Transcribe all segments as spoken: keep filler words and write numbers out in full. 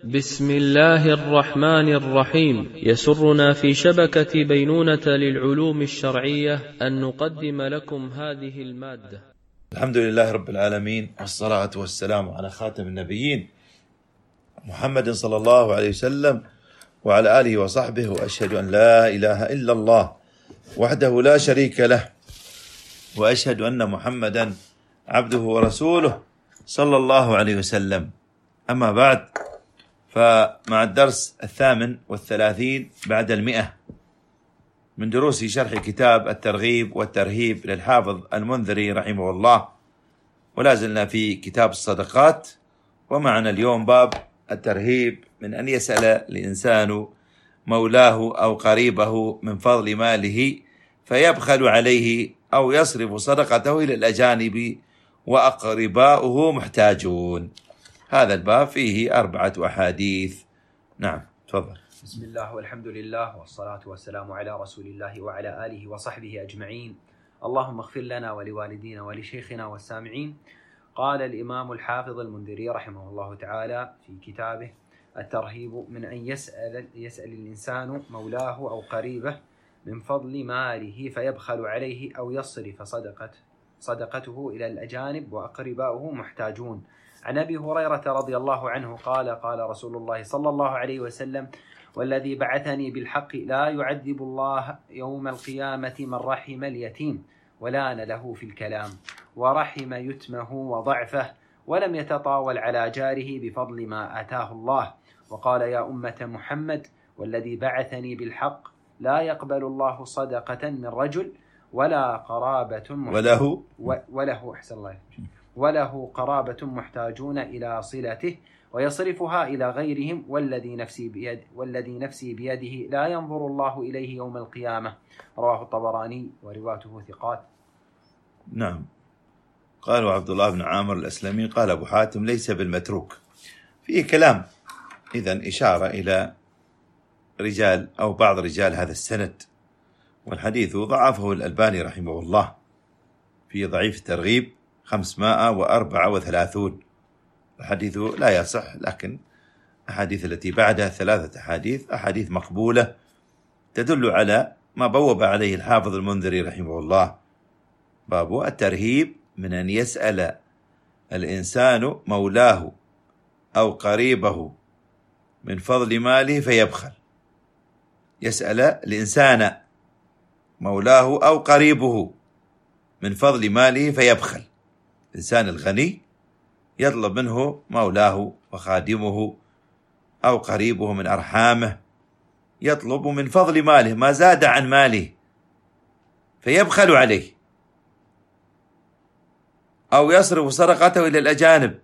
بسم الله الرحمن الرحيم. يسرنا في شبكة بينونة للعلوم الشرعية أن نقدم لكم هذه المادة. الحمد لله رب العالمين، والصلاة والسلام على خاتم النبيين محمد صلى الله عليه وسلم وعلى آله وصحبه، وأشهد أن لا إله إلا الله وحده لا شريك له، وأشهد أن محمدا عبده ورسوله صلى الله عليه وسلم. أما بعد، فمع الدرس الثامن والثلاثين بعد المئة من دروس شرح كتاب الترغيب والترهيب للحافظ المنذري رحمه الله، ولا زلنا في كتاب الصدقات، ومعنا اليوم باب الترهيب من أن يسأل الإنسان مولاه أو قريبه من فضل ماله فيبخل عليه أو يصرف صدقته إلى الأجانب وأقرباؤه محتاجون. هذا الباب فيه أربعة أحاديث. نعم، تفضل. بسم الله والحمد لله والصلاة والسلام على رسول الله وعلى آله وصحبه أجمعين. اللهم اغفر لنا ولوالدينا ولشيخنا والسامعين. قال الإمام الحافظ المنذري رحمه الله تعالى في كتابه الترهيب من أن يسأل, يسأل الإنسان مولاه أو قريبه من فضل ماله فيبخل عليه أو يصرف صدقة صدقته إلى الأجانب وأقرباؤه محتاجون. عن أبي هريرة رضي الله عنه قال قال رسول الله صلى الله عليه وسلم: والذي بعثني بالحق لا يعذب الله يوم القيامة من رحم اليتيم ولان له في الكلام ورحم يتمه وضعفه ولم يتطاول على جاره بفضل ما آتاه الله. وقال: يا أمة محمد والذي بعثني بالحق لا يقبل الله صدقة من رجل ولا قرابة وله وله أحسن الله وله قرابة محتاجون إلى صلته ويصرفها إلى غيرهم والذي نفسي بيد والذي نفسي بيده لا ينظر الله إليه يوم القيامة. رواه الطبراني ورواته ثقات. نعم. قال عبد الله بن عامر الأسلمي قال أبو حاتم: ليس بالمتروك. فيه كلام، إذن إشارة إلى رجال أو بعض رجال هذا السند، والحديث ضعفه الألباني رحمه الله في ضعيف الترغيب خمسمائة وأربعة وثلاثون. الحديث لا يصح، لكن أحاديث التي بعدها ثلاثة أحاديث أحاديث مقبولة تدل على ما بوب عليه الحافظ المنذري رحمه الله. باب الترهيب من أن يسأل الإنسان مولاه أو قريبه من فضل ماله فيبخل. يسأل الإنسان مولاه أو قريبه من فضل ماله فيبخل. الإنسان الغني يطلب منه مولاه وخادمه أو قريبه من أرحامه، يطلب من فضل ماله ما زاد عن ماله فيبخل عليه أو يصرف صدقته إلى الأجانب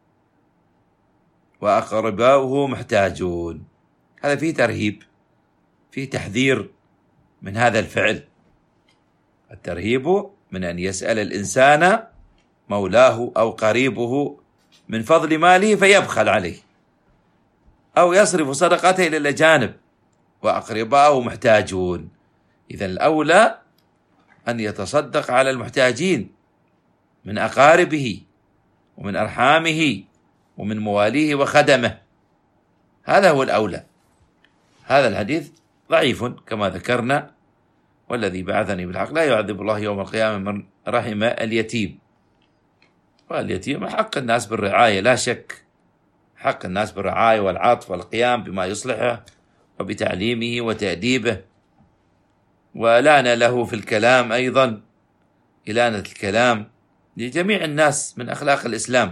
وأقرباؤه محتاجون. هذا فيه ترهيب، فيه تحذير من هذا الفعل. الترهيب من أن يسأل الإنسان مولاه أو قريبه من فضل ماله فيبخل عليه أو يصرف صدقته إلى الأجانب وأقرباؤه محتاجون. إذن الأولى أن يتصدق على المحتاجين من أقاربه ومن أرحامه ومن مواليه وخدمه، هذا هو الأولى. هذا الحديث ضعيف كما ذكرنا. والذي بعثني بالحق لا يعذب الله يوم القيامة من رحم اليتيم. واليتيم حق الناس بالرعاية، لا شك، حق الناس بالرعاية والعطف والقيام بما يصلحه وبتعليمه وتأديبه، ولان له في الكلام أيضا، إلانة الكلام لجميع الناس من أخلاق الإسلام.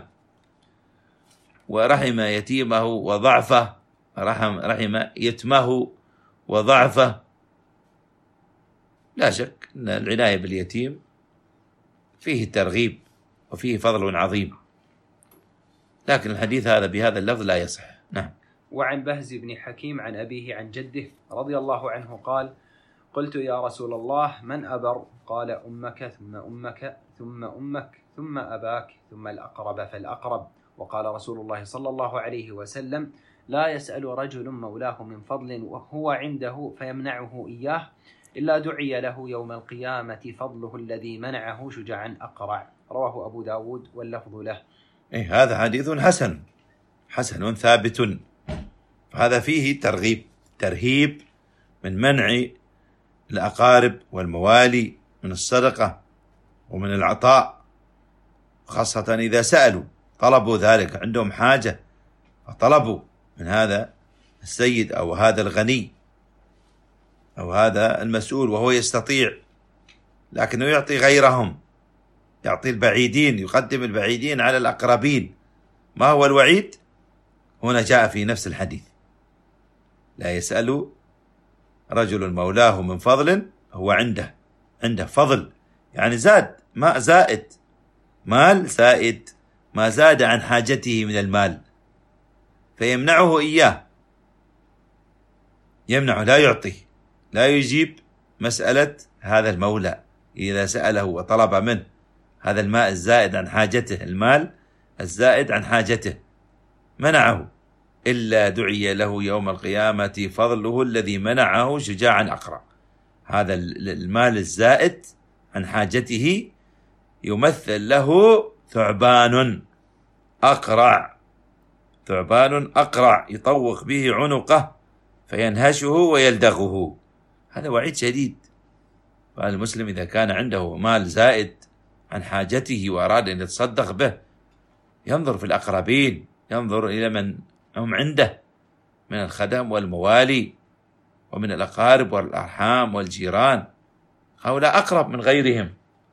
ورحم يتيمه وضعفه، رحم, رحم يتمه وضعفه. لا شك أن العناية باليتيم فيه ترغيب وفيه فضل عظيم، لكن الحديث هذا بهذا اللفظ لا يصح. نعم. وعن بهز بن حكيم عن أبيه عن جده رضي الله عنه قال: قلت يا رسول الله من أبر؟ قال: أمك ثم أمك ثم أمك ثم أباك ثم الأقرب فالأقرب. وقال رسول الله صلى الله عليه وسلم: لا يسأل رجل مولاه من فضل وهو عنده فيمنعه إياه إلا دعي له يوم القيامة فضله الذي منعه شجاعا أقرع. رواه أبو داود واللفظ له. إيه، هذا حديث حسن حسن ثابت هذا فيه ترغيب ترهيب من منع الأقارب والموالي من الصدقة ومن العطاء، خاصة إذا سألوا طلبوا ذلك، عندهم حاجة فطلبوا من هذا السيد أو هذا الغني أو هذا المسؤول وهو يستطيع، لكنه يعطي غيرهم، يعطي البعيدين، يقدم البعيدين على الأقربين. ما هو الوعيد؟ هنا جاء في نفس الحديث: لا يسأل رجل مولاه من فضل هو عنده عنده فضل، يعني زاد، ما زائد، مال زائد، ما زاد عن حاجته من المال، فيمنعه إياه، يمنعه، لا يعطيه، لا يجيب مسألة هذا المولى إذا سأله وطلب منه هذا الماء الزائد عن حاجته، المال الزائد عن حاجته، منعه، إلا دعي له يوم القيامة فضله الذي منعه شجاعا أقرع. هذا المال الزائد عن حاجته يمثل له ثعبان أقرع، ثعبان أقرع يطوق به عنقه فينهشه ويلدغه. هذا وعيد شديد. فالمسلم إذا كان عنده مال زائد عن حاجته وأراد أن يتصدق به ينظر في الأقربين، ينظر إلى من هم عنده من الخدم والموالي ومن الأقارب والأرحام والجيران، هؤلاء أقرب من غيرهم.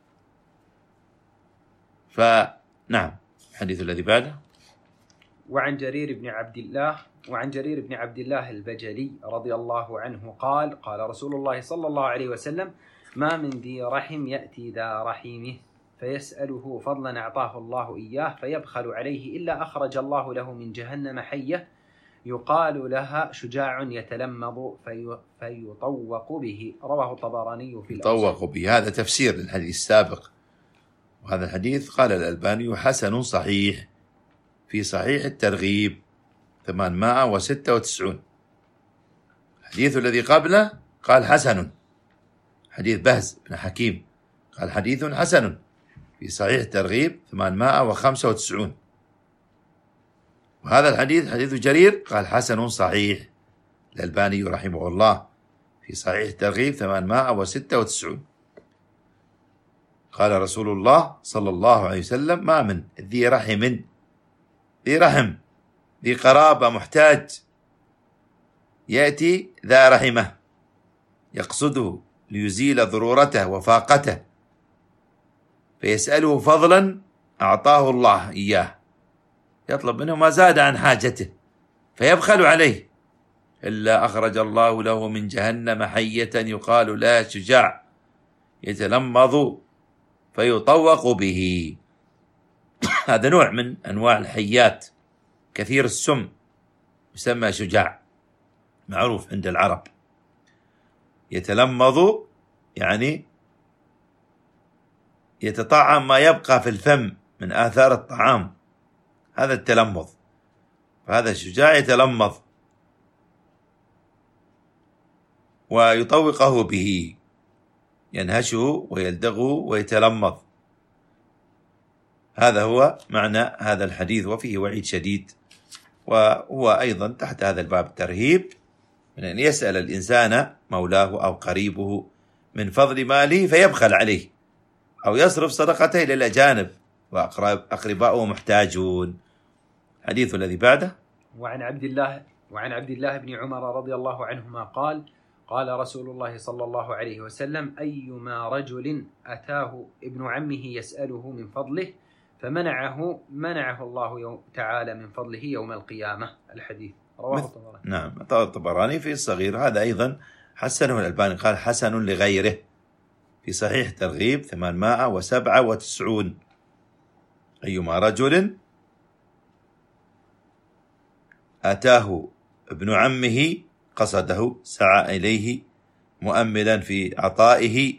فنعم، الحديث الذي بعده: وعن جرير بن عبد الله وعن جرير بن عبد الله البجلي رضي الله عنه قال: قال رسول الله صلى الله عليه وسلم: ما من ذي رحم يأتي ذا رحيمه فيسأله فضلا أعطاه الله إياه فيبخل عليه إلا أخرج الله له من جهنم حية يقال لها شجاع يتلمض في فيطوق به. رواه الطبراني في الأوسط. يطوق به، هذا تفسير للحديث السابق. وهذا الحديث قال الألباني حسن صحيح في صحيح الترغيب ثمانمائة وستة وتسعين. الحديث الذي قبله قال حسن، حديث بهز بن حكيم قال حديث حسن في صحيح الترغيب ثمانمائة وخمسة وتسعين. وهذا الحديث حديث جرير قال حسن صحيح الألباني رحمه الله في صحيح الترغيب ثمانمائة وستة وتسعين. قال رسول الله صلى الله عليه وسلم: ما من ذي رحم، ذي رحم، ذي قرابة، محتاج، يأتي ذا رحمه يقصده ليزيل ضرورته وفاقته فيسأله فضلا أعطاه الله إياه، يطلب منه ما زاد عن حاجته فيبخل عليه، إلا أخرج الله له من جهنم حية يقال لا شجاع يتلمض فيطوق به. هذا نوع من أنواع الحيات كثير السم يسمى شجاع، معروف عند العرب. يتلمض يعني يتطعم ما يبقى في الفم من آثار الطعام، هذا التلمض. فهذا الشجاع يتلمض ويطوقه به، ينهشه ويلدغه ويتلمض. هذا هو معنى هذا الحديث، وفيه وعيد شديد. وهو أيضا تحت هذا الباب الترهيب من أن يسأل الإنسان مولاه أو قريبه من فضل ماله فيبخل عليه أو يصرف صدقته إلى الأجانب وأقرباؤه محتاجون. حديث الذي بعده: وعن عبد الله وعن عبد الله بن عمر رضي الله عنهما قال: قال رسول الله صلى الله عليه وسلم: أيما رجل أتاه ابن عمه يسأله من فضله فمنعه منعه الله يوم تعالى من فضله يوم القيامة. الحديث رواه الطبراني. نعم، الطبراني في الصغير. هذا أيضا حسنه الألباني، قال حسن لغيره في صحيح ترغيب ثمانمائة وسبعة وتسعون. أيما رجل أتاه ابن عمه قصده، سعى إليه مؤملا في عطائه،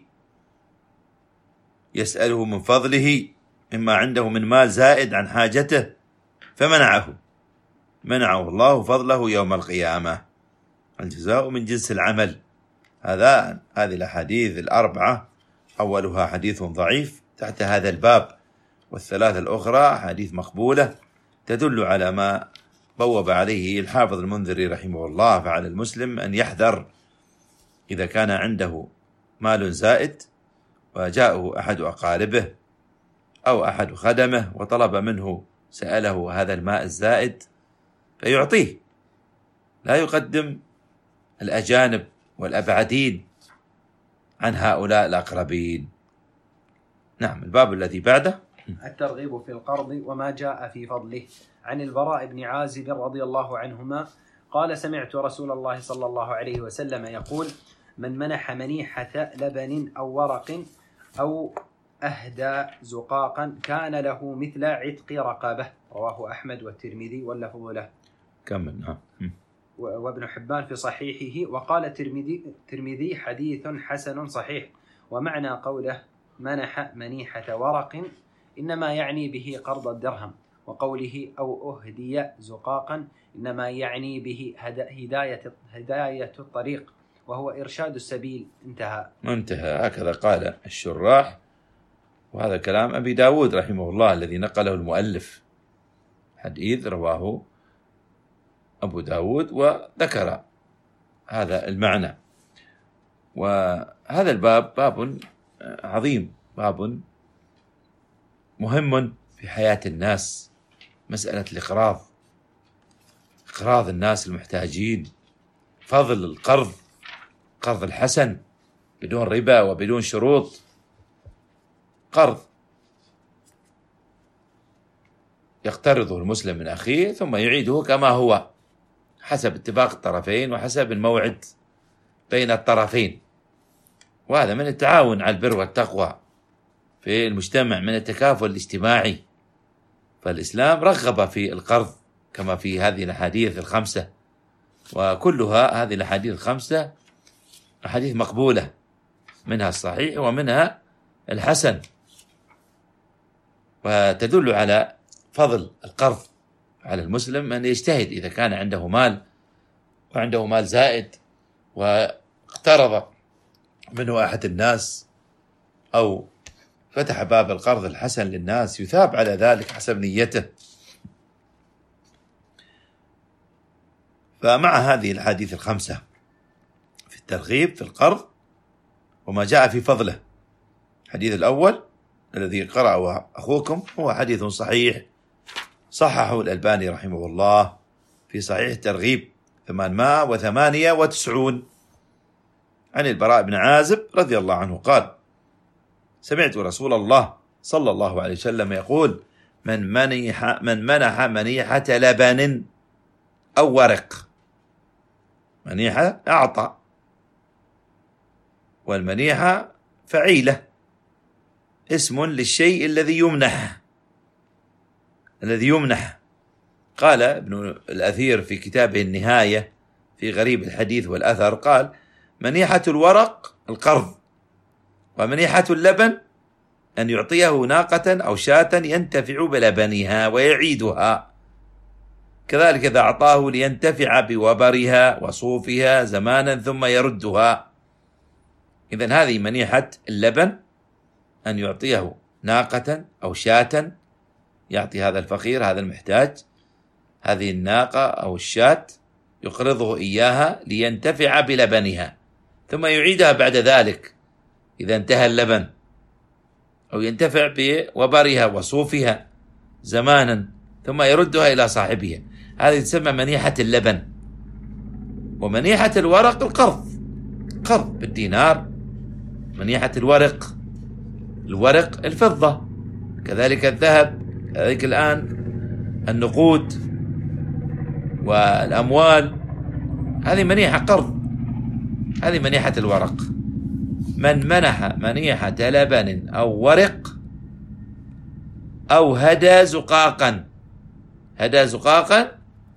يسأله من فضله مما عنده من مال زائد عن حاجته فمنعه، منعه الله فضله يوم القيامة. الجزاء من جنس العمل. هذا هذه الأحاديث الأربعة أولها حديث ضعيف تحت هذا الباب، والثلاثة الأخرى حديث مقبولة تدل على ما بوب عليه الحافظ المنذري رحمه الله: فعلى المسلم أن يحذر إذا كان عنده مال زائد وجاءه أحد أقاربه أو أحد خدمه وطلب منه، سأله هذا الماء الزائد فيعطيه، لا يقدم الأجانب والأبعدين عن هؤلاء الأقربين. نعم. الباب الذي بعده: الترغيب في القرض وما جاء في فضله. عن البراء بن عازب رضي الله عنهما قال: سمعت رسول الله صلى الله عليه وسلم يقول: من منح منيحة لبن أو ورق أو أهدى زقاقا كان له مثل عتق رقبة. رواه أحمد والترمذي واللفظ له. كمل. وابن حبان في صحيحه. وقال الترمذي: حديث حسن صحيح. ومعنى قوله منح منيحة ورق إنما يعني به قرض الدرهم، وقوله أو أهدي زقاقا إنما يعني به هداية هداية الطريق وهو إرشاد السبيل. انتهى. انتهى. هكذا قال الشراح، وهذا كلام أبي داود رحمه الله الذي نقله المؤلف. حديث رواه أبو داود وذكر هذا المعنى. وهذا الباب باب عظيم، باب مهم في حياة الناس، مسألة الإقراض، إقراض الناس المحتاجين، فضل القرض، قرض الحسن بدون ربا وبدون شروط، قرض يقترضه المسلم من أخيه ثم يعيده كما هو حسب اتفاق الطرفين وحسب الموعد بين الطرفين. وهذا من التعاون على البر والتقوى في المجتمع، من التكافل الاجتماعي. فالإسلام رغب في القرض كما في هذه الأحاديث الخمسة، وكلها هذه الأحاديث الخمسة أحاديث مقبولة، منها الصحيح ومنها الحسن، وتدل على فضل القرض على المسلم أن يجتهد إذا كان عنده مال وعنده مال زائد واقترض منه أحد الناس أو فتح باب القرض الحسن للناس، يثاب على ذلك حسب نيته. فمع هذه الحديث الخمسة في الترغيب في القرض وما جاء في فضله، الحديث الأول الذي قرأه أخوكم هو حديث صحيح صححه الألباني رحمه الله في صحيح الترغيب ثمانمائة وثمانية وتسعين، عن البراء بن عازب رضي الله عنه قال: سمعت رسول الله صلى الله عليه وسلم يقول: من منح من منح منيحة لبن أو ورق. منيحة أعطى، والمنيحة فعيلة، اسم للشيء الذي يمنح الذي يمنح. قال ابن الأثير في كتابه النهاية في غريب الحديث والأثر، قال: منيحة الورق القرض، ومنيحة اللبن أن يعطيه ناقة أو شاة ينتفع بلبنها ويعيدها، كذلك إذا أعطاه لينتفع بوبرها وصوفها زمانا ثم يردها. إذن هذه منيحة اللبن، أن يعطيه ناقة أو شاة، يعطي هذا الفقير هذا المحتاج هذه الناقة أو الشاة، يقرضه إياها لينتفع بلبنها ثم يعيدها بعد ذلك إذا انتهى اللبن، أو ينتفع بوبرها وصوفها زمانا ثم يردها إلى صاحبها. هذه تسمى منيحة اللبن. ومنيحة الورق القرض، قرض بالدينار. منيحة الورق الورق الفضة، كذلك الذهب، كذلك الآن النقود والأموال، هذه منيحة قرض، هذه منيحة الورق. من منح منيحة لبن أو ورق أو هدى زقاقا. هدى زقاقا،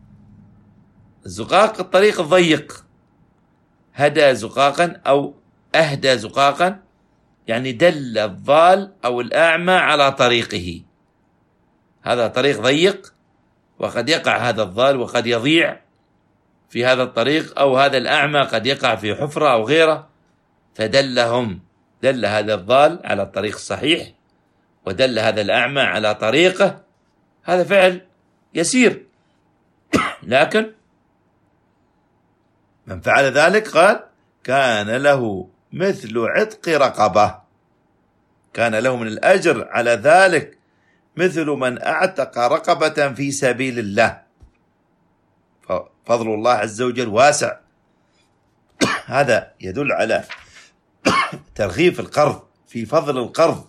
الزقاق الطريق الضيق، هدى زقاقا أو أهدى زقاقا يعني دل الضال أو الأعمى على طريقه. هذا طريق ضيق وقد يقع هذا الضال وقد يضيع في هذا الطريق، أو هذا الأعمى قد يقع في حفرة أو غيره، فدلهم، دل هذا الضال على الطريق الصحيح ودل هذا الأعمى على طريقه. هذا فعل يسير لكن من فعل ذلك قال كان له مثل عتق رقبة، كان له من الأجر على ذلك مثل من أعتق رقبة في سبيل الله. فضل الله عز وجل واسع. هذا يدل على ترغيب في القرض، في فضل القرض.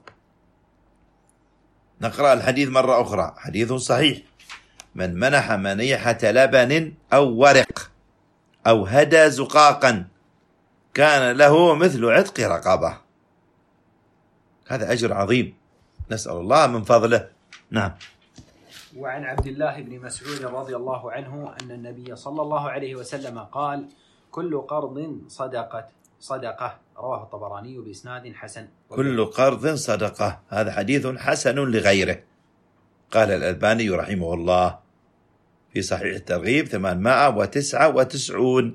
نقرأ الحديث مرة أخرى، حديث صحيح: من منح منيحة لبن أو ورق أو هدى زقاقا كان له مثل عتق رقبة. هذا أجر عظيم، نسأل الله من فضله. نعم. وعن عبد الله بن مسعود رضي الله عنه أن النبي صلى الله عليه وسلم قال: كل قرض صدقة صدقة رواه الطبراني بإسناد حسن. كل قرض صدقة، هذا حديث حسن لغيره. قال الألباني رحمه الله في صحيح الترغيب ثمانمائة وتسعة وتسعين،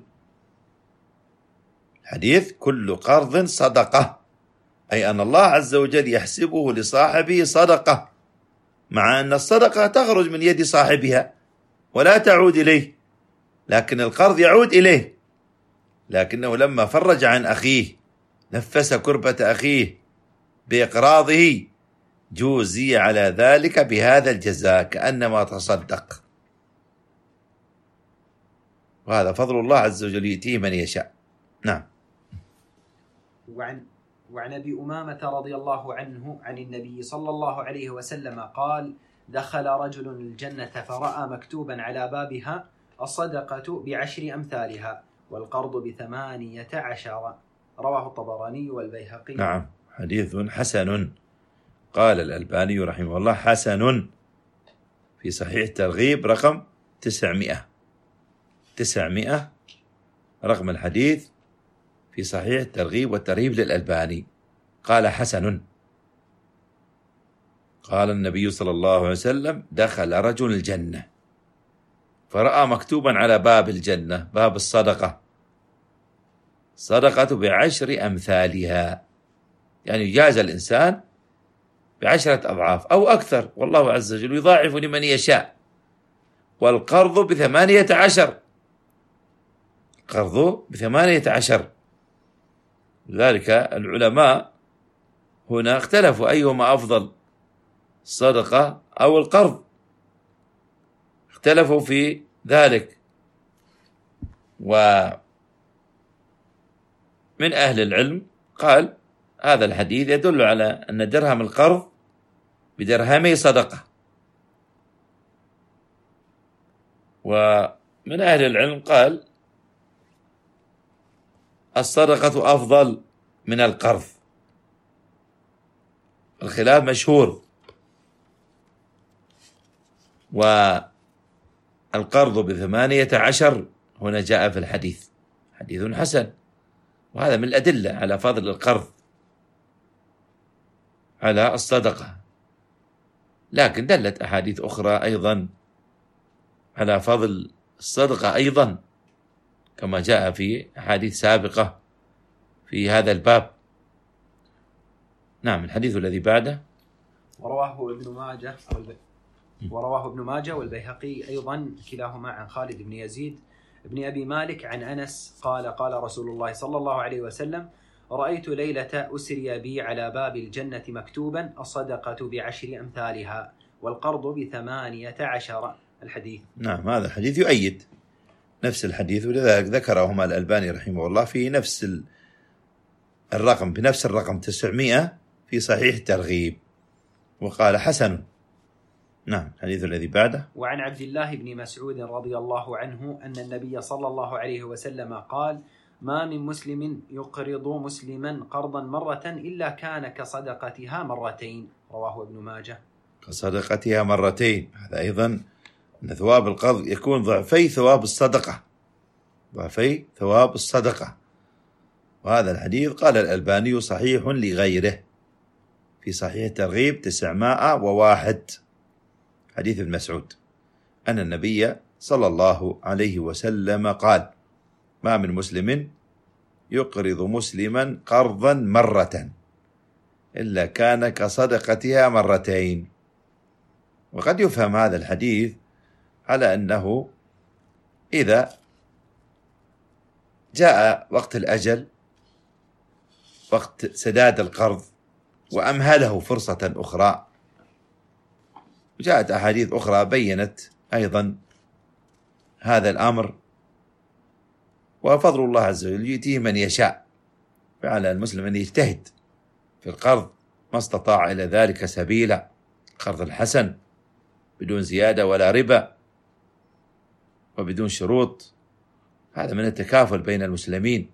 حديث كل قرض صدقة، أي أن الله عز وجل يحسبه لصاحبه صدقة، مع أن الصدقة تخرج من يد صاحبها ولا تعود إليه، لكن القرض يعود إليه. لكنه لما فرج عن أخيه، نفس كربة أخيه بإقراضه، جوزي على ذلك بهذا الجزاء كأنما تصدق. وهذا فضل الله عز وجل يؤتيه من يشاء. نعم. وعن وعن أبي أمامة رضي الله عنه عن النبي صلى الله عليه وسلم قال: دخل رجل الجنة فرأى مكتوبا على بابها: الصدقة بعشر أمثالها والقرض بثمانية عشر، رواه الطبراني والبيهقي. نعم، حديث حسن. قال الألباني رحمه الله حسن في صحيح الترغيب رقم تسعمائة تسعمائة رقم الحديث في صحيح الترغيب والترهيب للألباني. قال حسن. قال النبي صلى الله عليه وسلم: دخل رجل الجنة فرأى مكتوبا على باب الجنة، باب الصدقة: صدقة بعشر أمثالها، يعني يجازى الإنسان بعشرة أضعاف أو أكثر، والله عز وجل يضاعف لمن يشاء. والقرض بثمانية عشر، قرضه بثمانية عشر. لذلك العلماء هنا اختلفوا أيهما أفضل، الصدقة أو القرض، اختلفوا في ذلك. ومن أهل العلم قال هذا الحديث يدل على أن درهم القرض بدرهمي صدقة. ومن أهل العلم قال الصدقة أفضل من القرض. الخلاف مشهور. والقرض بثمانية عشر هنا جاء في الحديث، حديث حسن، وهذا من الأدلة على فضل القرض على الصدقة. لكن دلت أحاديث أخرى أيضا على فضل الصدقة أيضا، كما جاء في أحاديث سابقة في هذا الباب. نعم. الحديث الذي بعده: ورواه ابن ماجه ورواه ابن ماجه والبيهقي أيضا كلاهما عن خالد بن يزيد بن أبي مالك عن أنس قال: قال رسول الله صلى الله عليه وسلم: رأيت ليلة أسري بي على باب الجنة مكتوبا: الصدقة بعشر أمثالها والقرض بثمانية عشر. الحديث. نعم، هذا الحديث يؤيد نفس الحديث، ولذلك ذكرهما الألباني رحمه الله في نفس الرقم، بنفس الرقم تسعمائة في صحيح الترغيب، وقال حسن. نعم. الحديث الذي بعده: وعن عبد الله بن مسعود رضي الله عنه أن النبي صلى الله عليه وسلم قال: ما من مسلم يقرض مسلما قرضا مرة إلا كان كصدقتها مرتين، رواه ابن ماجه. كصدقتها مرتين، هذا أيضا أن ثواب القرض يكون ضعفي ثواب الصدقة، ضعفي ثواب الصدقة. وهذا الحديث قال الألباني صحيح لغيره في صحيح الترغيب تسعمائة وواحد، حديث ابن مسعود أن النبي صلى الله عليه وسلم قال: ما من مسلم يقرض مسلما قرضا مرة إلا كان كصدقتها مرتين. وقد يفهم هذا الحديث على أنه إذا جاء وقت الأجل، وقت سداد القرض، وأمهله فرصة أخرى. جاءت أحاديث أخرى بيّنت أيضا هذا الأمر، وفضل الله عز وجل يؤتيه من يشاء، فعلى المسلم أن يجتهد في القرض ما استطاع إلى ذلك سبيلا، قرض الحسن بدون زيادة ولا ربا وبدون شروط، هذا من التكافل بين المسلمين.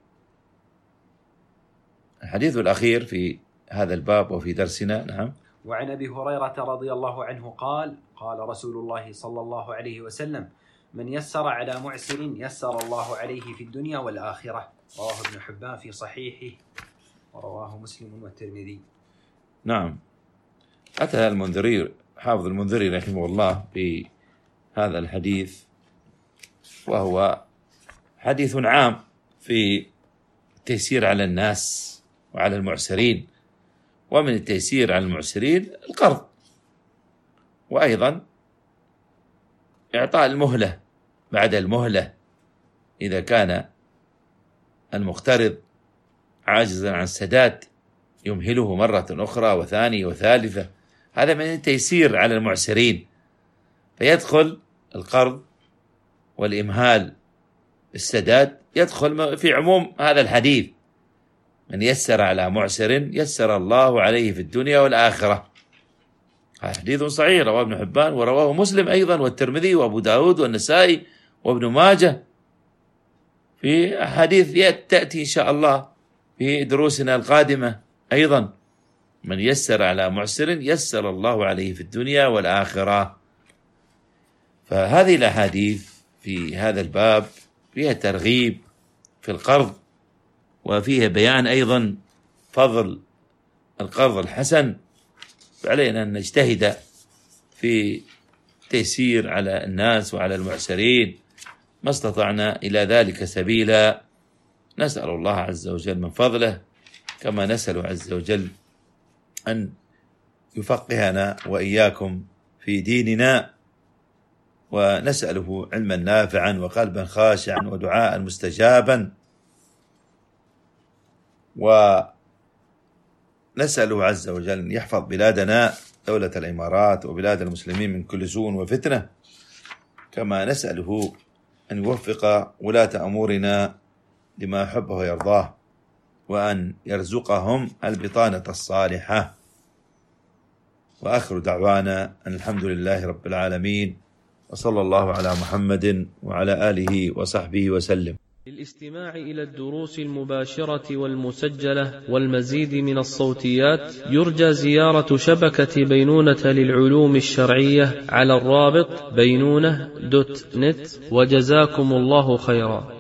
الحديث الأخير في هذا الباب وفي درسنا. نعم. وعن أبي هريرة رضي الله عنه قال: قال رسول الله صلى الله عليه وسلم: من يسر على معسر يسر الله عليه في الدنيا والآخرة. رواه ابن حبان في صحيحه، ورواه مسلم والترمذي. نعم. أتى المنذري حافظ المنذري رحمه الله في هذا الحديث، وهو حديث عام في التيسير على الناس وعلى المعسرين، ومن التيسير على المعسرين القرض، وأيضا إعطاء المهلة بعد المهلة إذا كان المقترض عاجزا عن السداد يمهله مرة أخرى وثانية وثالثة، هذا من التيسير على المعسرين. فيدخل القرض والإمهال السداد يدخل في عموم هذا الحديث: من يسر على معسر يسر الله عليه في الدنيا والآخرة. هذا حديث صحيح رواه ابن حبان ورواه مسلم أيضا والترمذي وأبو داود والنسائي وابن ماجه، في أحاديث تأتي إن شاء الله في دروسنا القادمة أيضا: من يسر على معسر يسر الله عليه في الدنيا والآخرة. فهذه الأحاديث في هذا الباب فيها ترغيب في القرض، وفيها بيان أيضا فضل القرض الحسن، فعلينا أن نجتهد في تيسير على الناس وعلى المعسرين ما استطعنا إلى ذلك سبيلا. نسأل الله عز وجل من فضله، كما نسأل عز وجل أن يفقهنا وإياكم في ديننا، ونسأله علما نافعا وقلبا خاشعا ودعاء مستجابا، ونسأله عز وجل أن يحفظ بلادنا دولة الإمارات وبلاد المسلمين من كل سوء وفتنة، كما نسأله أن يوفق ولاة أمورنا لما يحبه ويرضاه، وأن يرزقهم البطانة الصالحة. وآخر دعوانا أن الحمد لله رب العالمين، وصلى الله على محمد وعلى آله وصحبه وسلم. للاستماع إلى الدروس المباشرة والمسجلة والمزيد من الصوتيات يرجى زيارة شبكة بينونة للعلوم الشرعية على الرابط بينونة دوت نت، وجزاكم الله خيرا.